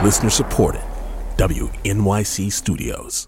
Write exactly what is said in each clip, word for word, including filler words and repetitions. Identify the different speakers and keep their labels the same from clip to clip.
Speaker 1: Listener supported. W N Y C Studios.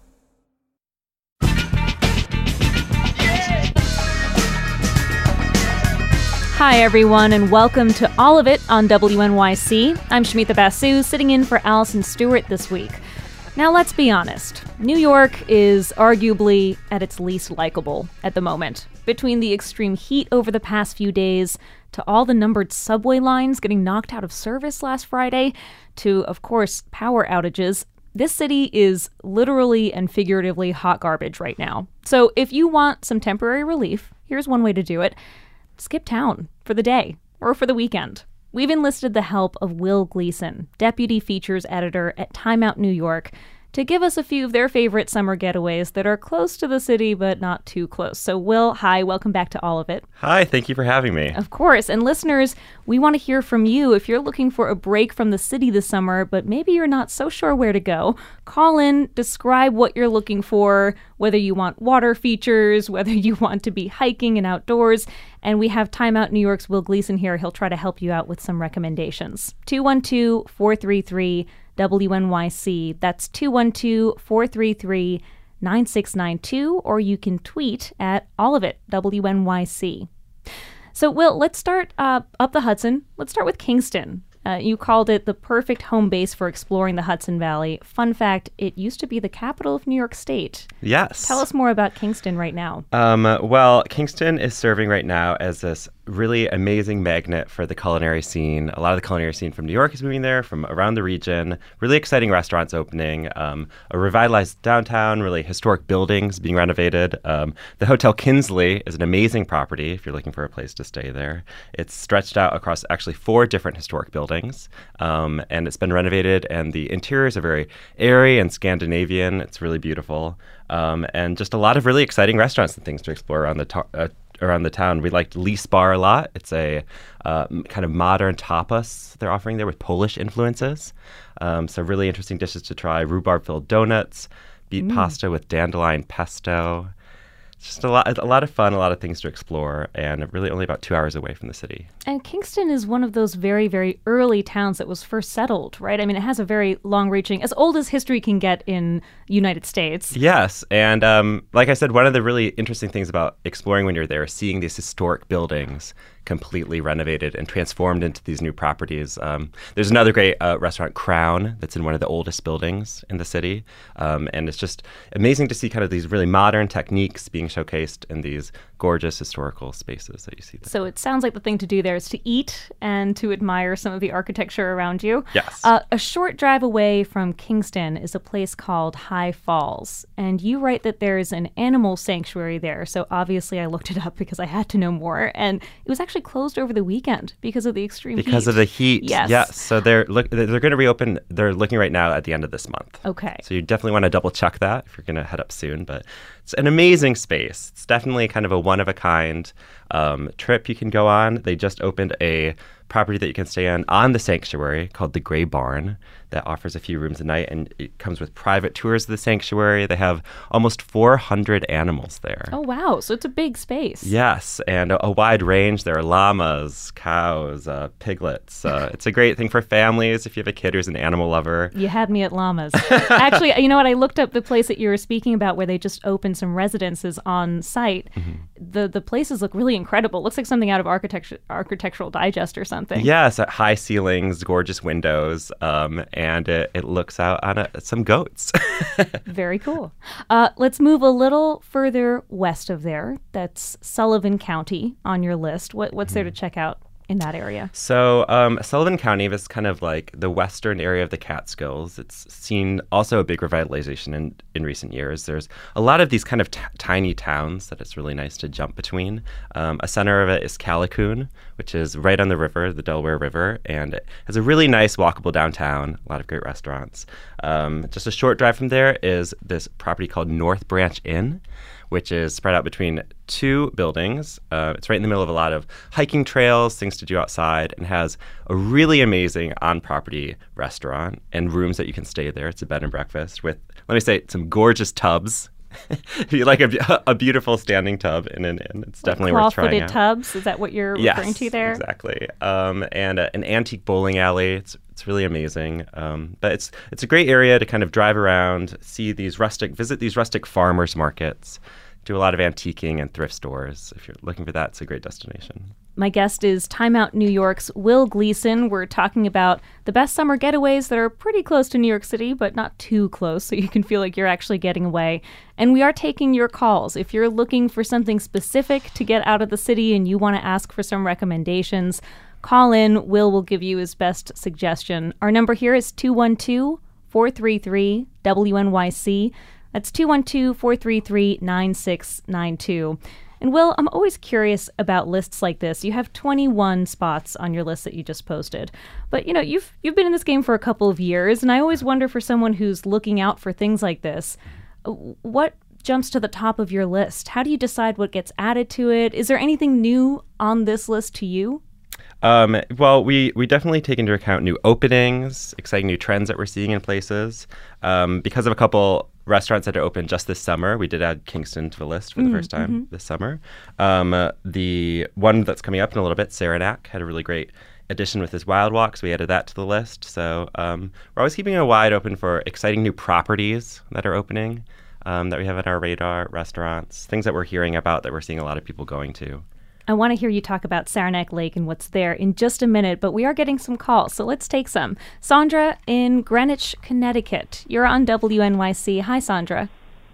Speaker 2: Hi, everyone, and welcome to All of It on W N Y C. I'm Shamitha Basu, sitting in for Allison Stewart this week. Now, let's be honest. New York is arguably at its least likable at the moment. Between the extreme heat over the past few days, to all the numbered subway lines getting knocked out of service last Friday, to, of course, power outages, this city is literally and figuratively hot garbage right now. So if you want some temporary relief, here's one way to do it. Skip town for the day or for the weekend. We've enlisted the help of Will Gleason, deputy features editor at Time Out New York, to give us a few of their favorite summer getaways that are close to the city but not too close. So Will, hi, welcome back to All of It.
Speaker 3: Hi, thank you for having me.
Speaker 2: Of course. And listeners, we want to hear from you. If you're looking for a break from the city this summer, but maybe you're not so sure where to go, call in, describe what you're looking for, whether you want water features, whether you want to be hiking and outdoors. And we have Time Out New York's Will Gleason here. He'll try to help you out with some recommendations. two one two, four three three, W N Y C. That's two one two, four three three, nine six nine two, or you can tweet at all of it, W N Y C. So, Will, let's start uh, up the Hudson. Let's start with Kingston. Uh, you called it the perfect home base for exploring the Hudson Valley. Fun fact, it used to be the capital of New York State.
Speaker 3: Yes.
Speaker 2: Tell us more about Kingston right now.
Speaker 3: Um, well, Kingston is serving right now as this really amazing magnet for the culinary scene. A lot of the culinary scene from New York is moving there, from around the region. Really exciting restaurants opening. Um, a revitalized downtown, really historic buildings being renovated. Um, the Hotel Kinsley is an amazing property if you're looking for a place to stay there. It's stretched out across actually four different historic buildings, um, and it's been renovated, and the interiors are very airy and Scandinavian. It's really beautiful, um, and just a lot of really exciting restaurants and things to explore around the to- uh, around the town. We liked Lease Bar a lot. It's a uh, kind of modern tapas they're offering there with Polish influences. Um, so really interesting dishes to try. Rhubarb-filled donuts, beet mm. pasta with dandelion pesto. It's just a lot, a lot of fun, a lot of things to explore, and really only about two hours away from the city.
Speaker 2: And Kingston is one of those very, very early towns that was first settled, right? I mean, it has a very long-reaching, as old as history can get in United States.
Speaker 3: Yes, and um, like I said, one of the really interesting things about exploring when you're there is seeing these historic buildings completely renovated and transformed into these new properties. Um, there's another great uh, restaurant, Crown, that's in one of the oldest buildings in the city. Um, and it's just amazing to see kind of these really modern techniques being showcased in these gorgeous historical spaces that you see there.
Speaker 2: So it sounds like the thing to do there is to eat and to admire some of the architecture around you.
Speaker 3: Yes.
Speaker 2: Uh, a short drive away from Kingston is a place called High Falls. And you write that there's an animal sanctuary there. So obviously I looked it up because I had to know more. And it was actually closed over the weekend because of the extreme
Speaker 3: because
Speaker 2: heat.
Speaker 3: Because of the heat.
Speaker 2: Yes.
Speaker 3: Yes. So they're look they're going to reopen. They're looking right now at the end of this month.
Speaker 2: Okay.
Speaker 3: So you definitely want to double check that if you're going to head up soon. But it's an amazing space. It's definitely kind of a one of a kind um, trip you can go on. They just opened a property that you can stay on on the sanctuary called the Gray Barn that offers a few rooms a night, and it comes with private tours of the sanctuary. They have almost four hundred animals there.
Speaker 2: Oh, wow. So it's a big space.
Speaker 3: Yes, and a, a wide range. There are llamas, cows, uh, piglets. Uh, it's a great thing for families if you have a kid who's an animal lover.
Speaker 2: You had me at llamas. Actually, you know what? I looked up the place that you were speaking about where they just opened some residences on site. Mm-hmm. The the places look really incredible. Looks like something out of architecture, Architectural Digest or something.
Speaker 3: Yes, high ceilings, gorgeous windows, um, and it, it looks out on a, some goats.
Speaker 2: Very cool. Uh, let's move a little further west of there. That's Sullivan County on your list. What What's mm-hmm. there to check out in that area?
Speaker 3: So um, Sullivan County is kind of like the western area of the Catskills. It's seen also a big revitalization in, in recent years. There's a lot of these kind of t- tiny towns that it's really nice to jump between. Um, a center of it is Callicoon, which is right on the river, the Delaware River, and it has a really nice walkable downtown, a lot of great restaurants. Um, just a short drive from there is this property called North Branch Inn, which is spread out between two buildings. Uh, it's right in the middle of a lot of hiking trails, things to do outside, and has a really amazing on-property restaurant and rooms that you can stay there. It's a bed and breakfast with, let me say, some gorgeous tubs. If you like a, a beautiful standing tub in an inn, it's definitely
Speaker 2: like
Speaker 3: worth trying out.
Speaker 2: Claw-footed tubs, is that what you're
Speaker 3: yes,
Speaker 2: referring to there?
Speaker 3: Exactly. Um, and uh, an antique bowling alley. It's It's really amazing. Um, but it's it's a great area to kind of drive around, see these rustic, visit these rustic farmers markets, do a lot of antiquing and thrift stores. If you're looking for that, it's a great destination.
Speaker 2: My guest is Time Out New York's Will Gleason. We're talking about the best summer getaways that are pretty close to New York City, but not too close, so you can feel like you're actually getting away. And we are taking your calls. If you're looking for something specific to get out of the city and you want to ask for some recommendations, call in. Will will give you his best suggestion. Our number here is two one two, four three three, W N Y C. That's two one two, four three three, nine six nine two. And Will, I'm always curious about lists like this. You have twenty-one spots on your list that you just posted. But, you know, you've you've been in this game for a couple of years, and I always wonder for someone who's looking out for things like this, what jumps to the top of your list? How do you decide what gets added to it? Is there anything new on this list to you?
Speaker 3: Um, well, we, we definitely take into account new openings, exciting new trends that we're seeing in places. Um, because of a couple restaurants that are open just this summer, we did add Kingston to the list for the mm, first time mm-hmm. this summer. Um, uh, the one that's coming up in a little bit, Saranac, had a really great addition with his Wild Walk, so we added that to the list. So um, we're always keeping it wide open for exciting new properties that are opening, um, that we have on our radar, restaurants, things that we're hearing about that we're seeing a lot of people going to.
Speaker 2: I want to hear you talk about Saranac Lake and what's there in just a minute, but we are getting some calls, so let's take some. Sandra in Greenwich, Connecticut. You're on W N Y C. Hi, Sandra.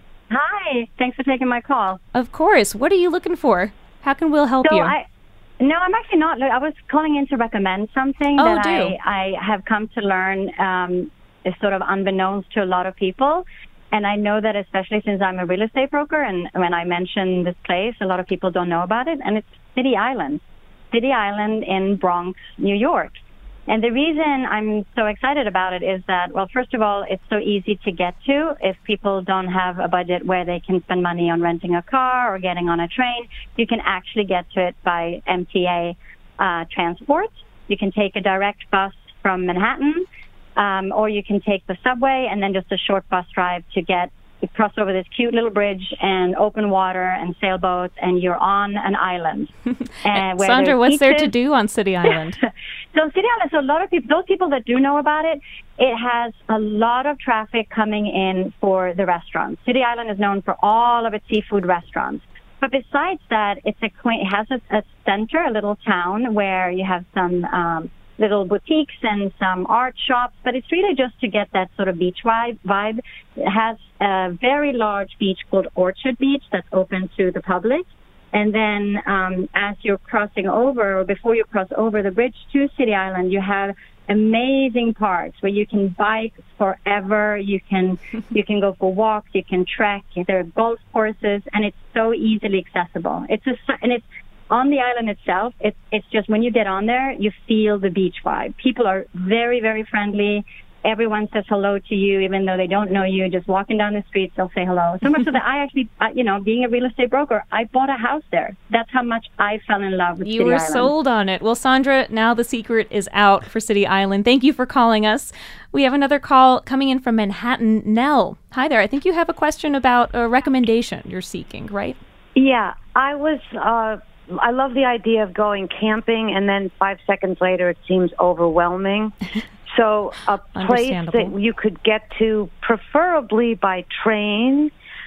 Speaker 4: Hi. Thanks for taking my call.
Speaker 2: Of course. What are you looking for? How can Will help
Speaker 4: so
Speaker 2: you?
Speaker 4: I, no, I'm actually not. I was calling in to recommend something
Speaker 2: oh,
Speaker 4: that
Speaker 2: do.
Speaker 4: I, I have come to learn um, is sort of unbeknownst to a lot of people. And I know that especially since I'm a real estate broker, and when I mention this place, a lot of people don't know about it, and it's City Island. City Island in Bronx, New York. And the reason I'm so excited about it is that, well, first of all, it's so easy to get to. If people don't have a budget where they can spend money on renting a car or getting on a train, you can actually get to it by M T A uh, transport. You can take a direct bus from Manhattan, Um, or you can take the subway and then just a short bus drive to get you cross over this cute little bridge and open water and sailboats, and you're on an island. And where
Speaker 2: Sandra, what's
Speaker 4: beaches.
Speaker 2: there to do on City Island?
Speaker 4: So City Island, so a lot of people, those people that do know about it, it has a lot of traffic coming in for the restaurants. City Island is known for all of its seafood restaurants. But besides that, it's a quaint, it has a, a center, a little town where you have some um, little boutiques and some art shops, but it's really just to get that sort of beach vibe. vibe. It has a very large beach called Orchard Beach that's open to the public. And then um, as you're crossing over, or before you cross over the bridge to City Island, you have amazing parks where you can bike forever. You can you can go for walks. You can trek. There are golf courses, and it's so easily accessible. It's a and it's on the island itself. It's it's just when you get on there, you feel the beach vibe. People are very very friendly. Everyone says hello to you, even though they don't know you. Just walking down the streets, they'll say hello. So much so that I actually, uh, you know, being a real estate broker, I bought a house there. That's how much I fell in love with
Speaker 2: you
Speaker 4: City
Speaker 2: were
Speaker 4: Island.
Speaker 2: Sold on it. Well, Sandra, now the secret is out for City Island. Thank you for calling us. We have another call coming in from Manhattan. Nell, hi there. I think you have a question about a recommendation you're seeking, right?
Speaker 5: Yeah, I was. Uh, I love the idea of going camping, and then five seconds later, it seems overwhelming. So a place that you could get to preferably by train,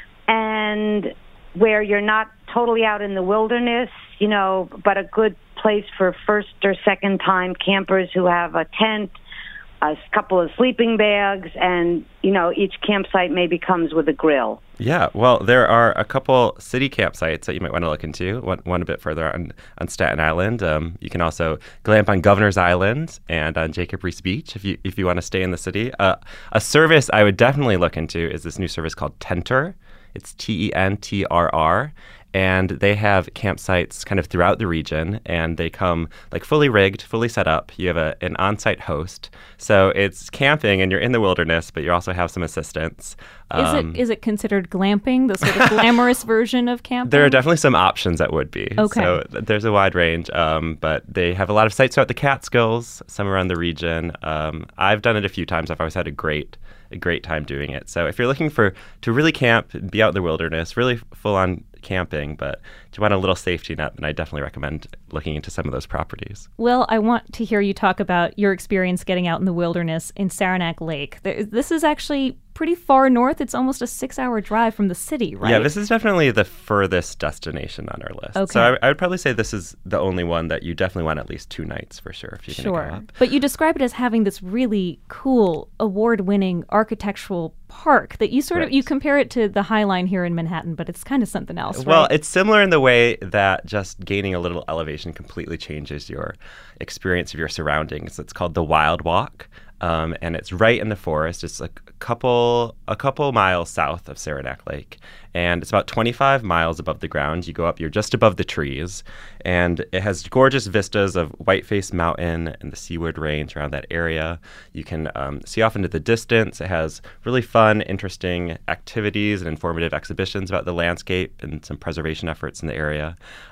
Speaker 5: and where you're not totally out in the wilderness, you know, but a good place for first or second time campers who have a tent, a couple of sleeping bags, and, you know, each campsite maybe comes with a grill.
Speaker 3: Yeah, well, there are a couple city campsites that you might want to look into. One, one a bit further on, on Staten Island. Um, you can also glamp on Governor's Island and on Jacob Riis Beach if you if you want to stay in the city. Uh, a service I would definitely look into is this new service called Tentrr. It's T E N T R R. And they have campsites kind of throughout the region, and they come like fully rigged, fully set up. You have a, an on-site host. So it's camping and you're in the wilderness, but you also have some assistance.
Speaker 2: Is um, it is it considered glamping, the sort of glamorous version of camping?
Speaker 3: There are definitely some options that would be.
Speaker 2: Okay.
Speaker 3: So th- there's a wide range, um, but they have a lot of sites throughout the Catskills, some around the region. Um, I've done it a few times. I've always had a great a great time doing it. So if you're looking for to really camp, be out in the wilderness, really full-on camping, but if you want a little safety net, then I definitely recommend looking into some of those properties.
Speaker 2: Well, I want to hear you talk about your experience getting out in the wilderness in Saranac Lake. This is actually pretty far north. It's almost a six-hour drive from the city, right?
Speaker 3: Yeah, this is definitely the furthest destination on our list.
Speaker 2: Okay.
Speaker 3: So I, I would probably say this is the only one that you definitely want at least two nights for sure if you're
Speaker 2: sure.
Speaker 3: going to go up.
Speaker 2: But you describe it as having this really cool, award-winning architectural park that you sort
Speaker 3: right.
Speaker 2: of, you compare it to the High Line here in Manhattan, but it's kind of something else,
Speaker 3: Well,
Speaker 2: right?
Speaker 3: it's similar in the way that just gaining a little elevation completely changes your experience of your surroundings. It's called the Wild Walk. Um, and it's right in the forest. It's like a couple a couple miles south of Saranac Lake, and it's about twenty-five miles above the ground. You go up, you're just above the trees, and it has gorgeous vistas of Whiteface Mountain and the Seaward Range around that area. You can um, see off into the distance. It has really fun, interesting activities and informative exhibitions about the landscape and some preservation efforts in the area.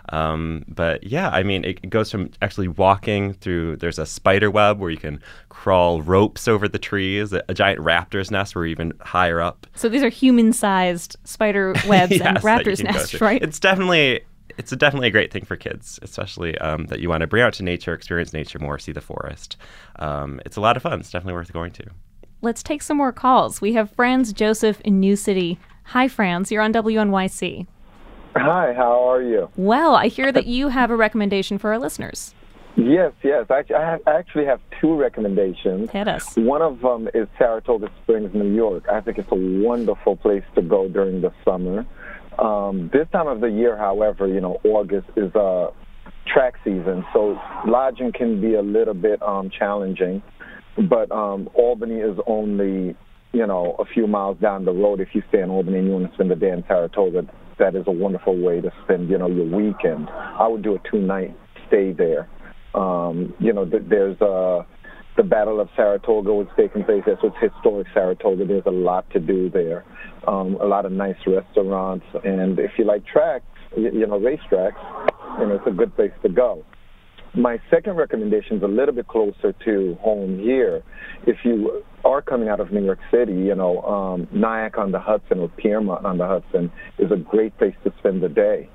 Speaker 3: Um, but yeah, I mean, it goes from actually walking through, there's a spider web where you can crawl ropes over the trees, a, a giant raptor's nest where you're even higher up.
Speaker 2: So these are human-sized spider webs
Speaker 3: yes,
Speaker 2: and raptor's nests, right?
Speaker 3: It's definitely it's a definitely a great thing for kids, especially um, that you want to bring out to nature, experience nature more, see the forest. Um, it's a lot of fun. It's definitely worth going to.
Speaker 2: Let's take some more calls. We have Franz Joseph in New City. Hi, Franz. You're on W N Y C.
Speaker 6: Hi, how are you?
Speaker 2: Well, I hear that you have a recommendation for our listeners.
Speaker 6: Yes, yes. I, I, have, I actually have two recommendations.
Speaker 2: Hit us.
Speaker 6: One of them is Saratoga Springs, New York. I think it's a wonderful place to go during the summer. Um, this time of the year, however, you know, August is uh, track season, so lodging can be a little bit um, challenging. But um, Albany is only, you know, a few miles down the road. If you stay in Albany and you want to spend the day in Saratoga, that is a wonderful way to spend, you know, your weekend. I would do a two-night stay there. Um, you know, th- there's uh, the Battle of Saratoga was taking place. That's what's historic Saratoga. There's a lot to do there, um, a lot of nice restaurants. And if you like tracks, you, you know, racetracks, you know, it's a good place to go. My second recommendation is a little bit closer to home here. If you are coming out of New York City, you know, um, Nyack on the Hudson or Piermont on the Hudson is a great place to spend the day.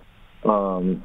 Speaker 6: Um,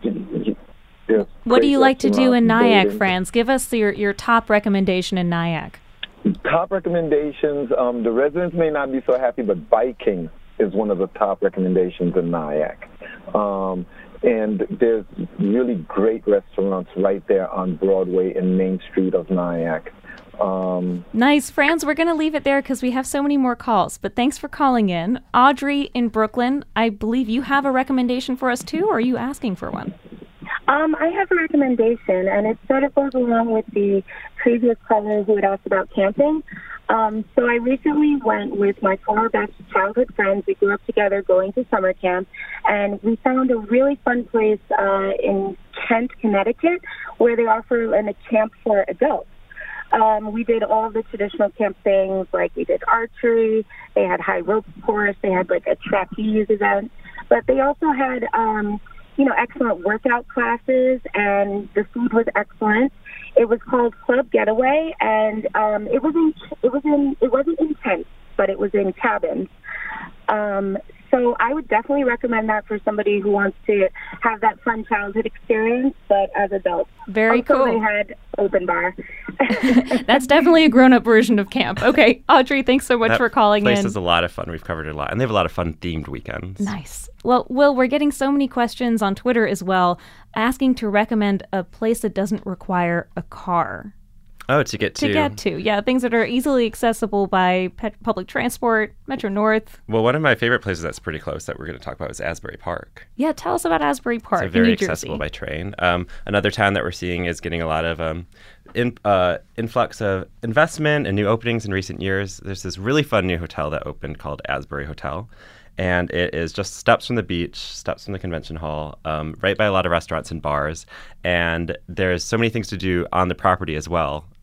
Speaker 2: what do you like to do in Nyack, Franz? Give us your, your top recommendation in Nyack.
Speaker 6: Top recommendations, um, the residents may not be so happy, but biking is one of the top recommendations in Nyack. Um, and there's really great restaurants right there on Broadway and Main Street of Nyack. Um,
Speaker 2: nice. Franz, we're going to leave it there because we have so many more calls, but thanks for calling in. Audrey in Brooklyn, I believe you have a recommendation for us too, or are you asking for one?
Speaker 7: Um, I have a recommendation, and it sort of goes along with the previous caller who had asked about camping. Um, so I recently went with my former best childhood friends. We grew up together going to summer camp, and we found a really fun place uh, in Kent, Connecticut, where they offer an, a camp for adults. Um, we did all the traditional camp things, like we did archery, they had high rope course, they had like a trapeze event, but they also had, um, you know, excellent workout classes, and the food was excellent. It was called Club Getaway, and um, it was in, it was in, it wasn't in tents, but it was in cabins. Um, so I would definitely recommend that for somebody who wants to have that fun childhood experience, but as adults.
Speaker 2: Very
Speaker 7: also,
Speaker 2: cool.
Speaker 7: They had open bar.
Speaker 2: That's definitely a grown-up version of camp. Okay, Audrey, thanks so much
Speaker 3: that
Speaker 2: for calling
Speaker 3: place
Speaker 2: in.
Speaker 3: This is a lot of fun. We've covered it a lot, and they have a lot of fun themed weekends.
Speaker 2: Nice. Well, Will, we're getting so many questions on Twitter as well, asking to recommend a place that doesn't require a car.
Speaker 3: Oh, to get to.
Speaker 2: To get to, yeah. Things that are easily accessible by pe- public transport, Metro North.
Speaker 3: Well, one of my favorite places that's pretty close that we're going to talk about is Asbury Park.
Speaker 2: Yeah, tell us about Asbury Park
Speaker 3: It's very
Speaker 2: in New Jersey.
Speaker 3: accessible by train. Um, another town that we're seeing is getting a lot of um, in, uh, influx of investment and new openings in recent years. There's this really fun new hotel that opened called Asbury Hotel. And it is just steps from the beach, steps from the convention hall, um, right by a lot of restaurants and bars. And there's so many things to do on the property as well.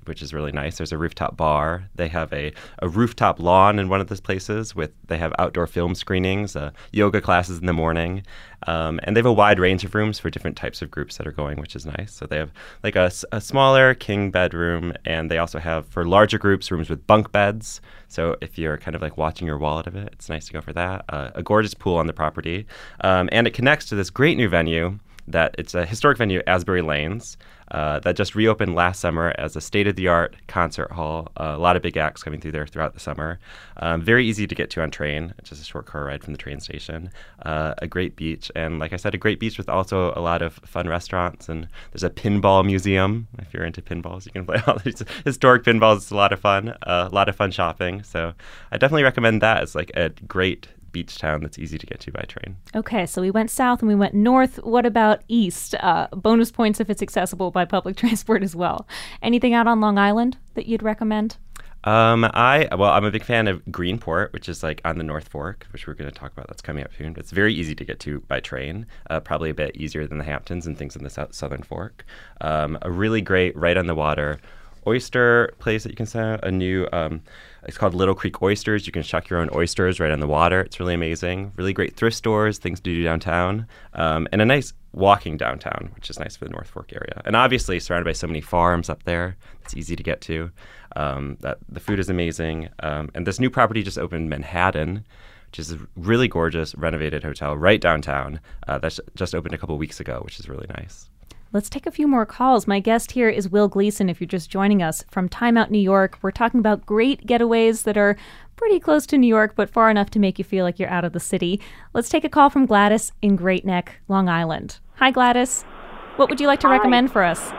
Speaker 3: which is really nice. There's a rooftop bar. They have a, a rooftop lawn in one of those places. With they have outdoor film screenings, uh, yoga classes in the morning, um, and they have a wide range of rooms for different types of groups that are going, which is nice. So they have like a, a smaller king bedroom, and they also have for larger groups rooms with bunk beds. So if you're kind of like watching your wall out of it, it's nice to go for that. Uh, a gorgeous pool on the property, um, and it connects to this great new venue. That it's a historic venue, Asbury Lanes, uh, that just reopened last summer as a state-of-the-art concert hall. Uh, a lot of big acts coming through there throughout the summer. Um, very easy to get to on train. It's just a short car ride from the train station. Uh, a great beach, and like I said, a great beach with also a lot of fun restaurants. And there's a pinball museum. If you're into pinballs, you can play all these historic pinballs. It's a lot of fun. Uh, a lot of fun shopping. So I definitely recommend that as like a great beach town that's easy to get to by train.
Speaker 2: Okay, so we went south and we went north. What about east? Uh, bonus points if it's accessible by public transport as well. Anything out on Long Island that you'd recommend?
Speaker 3: Um, I well, I'm a big fan of Greenport, which is like on the North Fork, which we're going to talk about. That's coming up soon. But it's very easy to get to by train. Uh, probably a bit easier than the Hamptons and things in the south, Southern Fork. Um, a really great, right on the water oyster place that you can send a new. Um, It's called Little Creek Oysters. You can shuck your own oysters right on the water. It's really amazing. Really great thrift stores, things to do downtown, um, and a nice walking downtown, which is nice for the North Fork area. And obviously surrounded by so many farms up there, it's easy to get to. Um, that the food is amazing. Um, and this new property just opened in Manhattan, which is a really gorgeous renovated hotel right downtown. Uh, that's just opened a couple weeks ago, which is really nice.
Speaker 2: Let's take a few more calls. My guest here is Will Gleason, if you're just joining us, from Time Out New York. We're talking about great getaways that are pretty close to New York, but far enough to make you feel like you're out of the city. Let's take a call from Gladys in Great Neck, Long Island. Hi, Gladys. What would you like to
Speaker 8: Hi.
Speaker 2: recommend for us?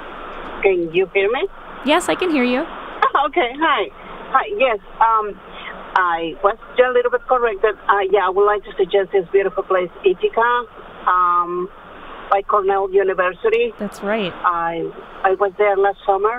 Speaker 8: Can you hear me?
Speaker 2: Yes, I can hear you.
Speaker 8: Okay, hi. Hi, yes. Um, I was just a little bit corrected. Uh, yeah, I would like to suggest this beautiful place, Ithaca. Um... by Cornell University.
Speaker 2: That's right.
Speaker 8: I I was there last summer,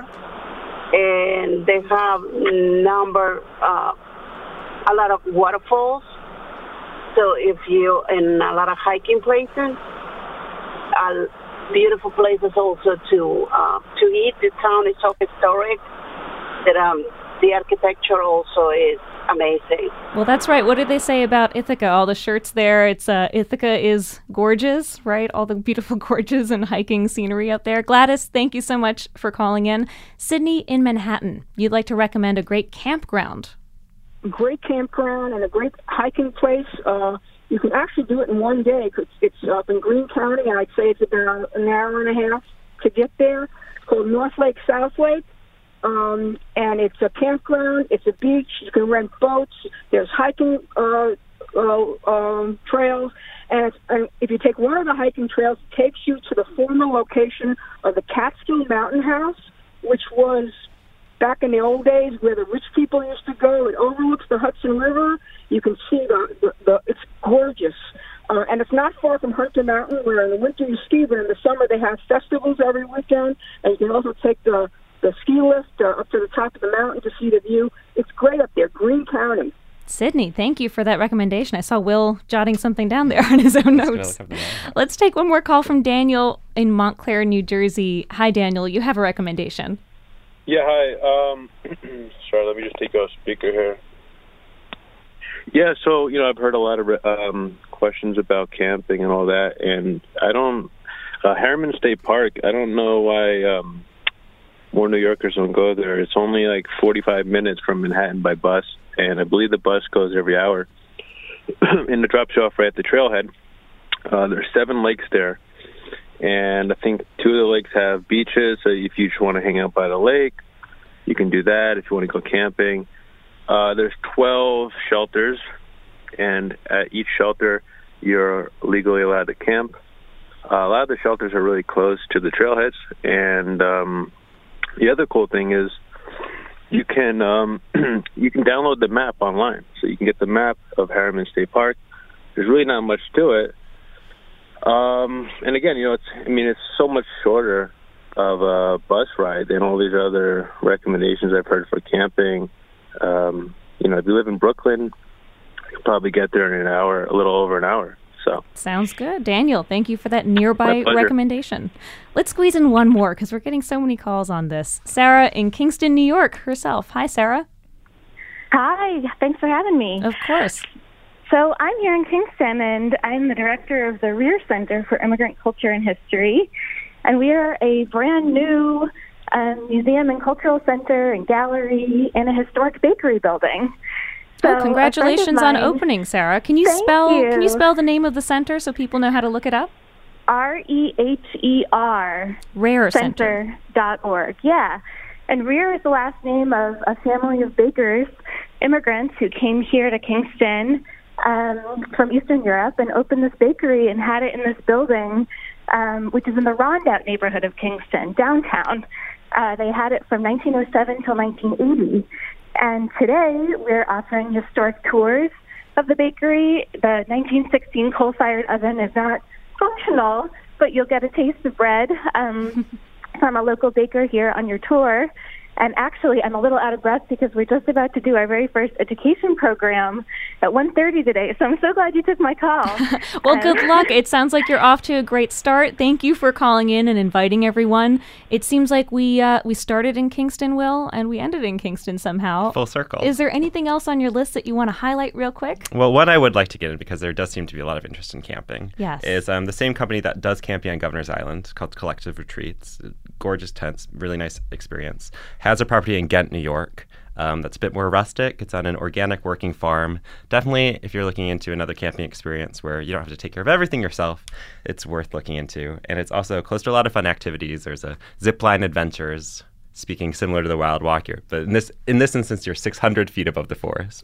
Speaker 8: and they have number uh, a lot of waterfalls. So if you in a lot of hiking places, uh, beautiful places also to uh, to eat. The town is so historic that um, the architecture also is amazing.
Speaker 2: Well, that's right. What did they say about Ithaca? All the shirts there. It's uh, Ithaca is gorgeous, right? All the beautiful gorges and hiking scenery out there. Gladys, thank you so much for calling in. Sydney in Manhattan, you'd like to recommend a great campground.
Speaker 9: Great campground and a great hiking place. Uh, you can actually do it in one day because it's up in Greene County, and I'd say it's about an hour and a half to get there. It's called North Lake, South Lake. Um, and it's a campground, it's a beach, you can rent boats, there's hiking uh, uh, um, trails, and, it's, and if you take one of the hiking trails, it takes you to the former location of the Catskill Mountain House, which was back in the old days where the rich people used to go. It overlooks the Hudson River. You can see the, the, the it's gorgeous. Uh, and it's not far from Hunter Mountain, where in the winter you ski, but in the summer they have festivals every weekend, and you can also take the the ski lift uh, up to the top of the mountain to see the view. It's great up there, Greene County.
Speaker 2: Sydney, thank you for that recommendation. I saw Will jotting something down there on his own notes. Let's take one more call from Daniel in Montclair, New Jersey. Hi, Daniel. You have a recommendation.
Speaker 10: Yeah, hi. Um, sorry, let me just take a speaker here. Yeah, so, you know, I've heard a lot of um, questions about camping and all that, and I don't, uh, Harriman State Park, I don't know why um, more New Yorkers don't go there. It's only like forty-five minutes from Manhattan by bus, and I believe the bus goes every hour. And it drops you off right at the trailhead. Uh, there's seven lakes there, and I think two of the lakes have beaches, so if you just want to hang out by the lake, you can do that. If you want to go camping, uh, there's twelve shelters, and at each shelter, you're legally allowed to camp. Uh, a lot of the shelters are really close to the trailheads, and um, the other cool thing is you can um, you can download the map online, so you can get the map of Harriman State Park. There's really not much to it, um, and again, you know, it's I mean, it's so much shorter of a bus ride than all these other recommendations I've heard for camping. Um, you know, if you live in Brooklyn, you can probably get there in an hour, a little over an hour. So
Speaker 2: sounds good. Daniel, thank you for that nearby recommendation. Let's squeeze in one more because we're getting so many calls on this. Sarah in Kingston, New York herself. Hi, Sarah.
Speaker 11: Hi. Thanks for having me.
Speaker 2: Of course.
Speaker 11: So I'm here in Kingston, and I'm the director of the Rear Center for Immigrant Culture and History. And we are a brand new um, museum and cultural center and gallery in a historic bakery building. So
Speaker 2: oh, congratulations
Speaker 11: mine,
Speaker 2: on opening, Sarah. Can you
Speaker 11: Thank
Speaker 2: spell
Speaker 11: you.
Speaker 2: Can you spell the name of the center so people know how to look it up?
Speaker 11: R E H E R
Speaker 2: Rare
Speaker 11: Center dot org. Yeah. And Rear is the last name of a family of bakers, immigrants who came here to Kingston um, from Eastern Europe and opened this bakery and had it in this building, um, which is in the Rondout neighborhood of Kingston, downtown. Uh, they had it from nineteen oh seven till nineteen eighty. And today we're offering historic tours of the bakery. The nineteen sixteen coal-fired oven is not functional, but you'll get a taste of bread um, from a local baker here on your tour. And actually, I'm a little out of breath because we're just about to do our very first education program at one thirty today. So I'm so glad you took my call.
Speaker 2: Well,
Speaker 11: and
Speaker 2: good luck. It sounds like you're off to a great start. Thank you for calling in and inviting everyone. It seems like we uh, we started in Kingston, Will, and we ended in Kingston somehow.
Speaker 3: Full circle.
Speaker 2: Is there anything else on your list that you want to highlight real quick?
Speaker 3: Well, what I would like to get in, because there does seem to be a lot of interest in camping,
Speaker 2: yes.
Speaker 3: is um, the same company that does camping on Governor's Island, called Collective Retreats. Gorgeous tents, really nice experience. Has a property in Ghent, New York. Um, that's a bit more rustic. It's on an organic working farm. Definitely, if you're looking into another camping experience where you don't have to take care of everything yourself, it's worth looking into. And it's also close to a lot of fun activities. There's a zip line adventures, speaking similar to the Wild Walk here. But in this in this instance, you're six hundred feet above the forest.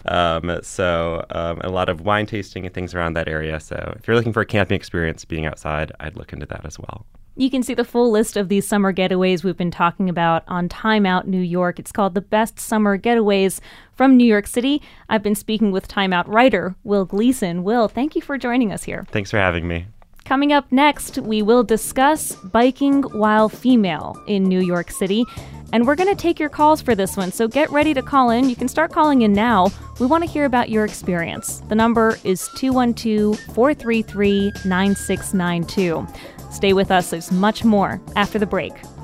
Speaker 3: Um, so um, a lot of wine tasting and things around that area. So if you're looking for a camping experience being outside, I'd look into that as well.
Speaker 2: You can see the full list of these summer getaways we've been talking about on Time Out New York. It's called The Best Summer Getaways from New York City. I've been speaking with Time Out writer Will Gleason. Will, thank you for joining us here.
Speaker 3: Thanks for having me.
Speaker 2: Coming up next, we will discuss biking while female in New York City. And we're going to take your calls for this one, so get ready to call in. You can start calling in now. We want to hear about your experience. The number is two one two, four three three, nine six nine two. Stay with us. There's much more after the break.